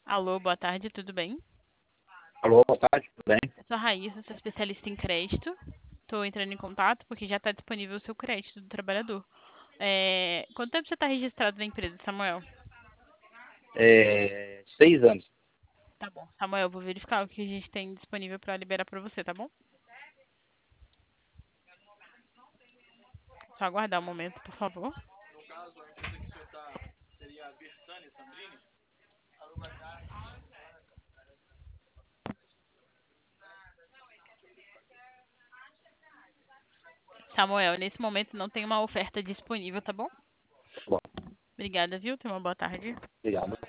Alô, boa tarde, tudo bem? Alô, boa tarde, tudo bem? Eu sou a Raíssa, sou especialista em crédito. Estou entrando em contato porque já está disponível o seu crédito do trabalhador. Quanto tempo você está registrado na empresa, Samuel? 6 anos. Tá bom. Samuel, eu vou verificar o que a gente tem disponível para liberar para você, tá bom? Só aguardar um momento, por favor. Samuel, nesse momento não tem uma oferta disponível, tá bom? Tá bom, Obrigada, viu? Tenha uma boa tarde. obrigado.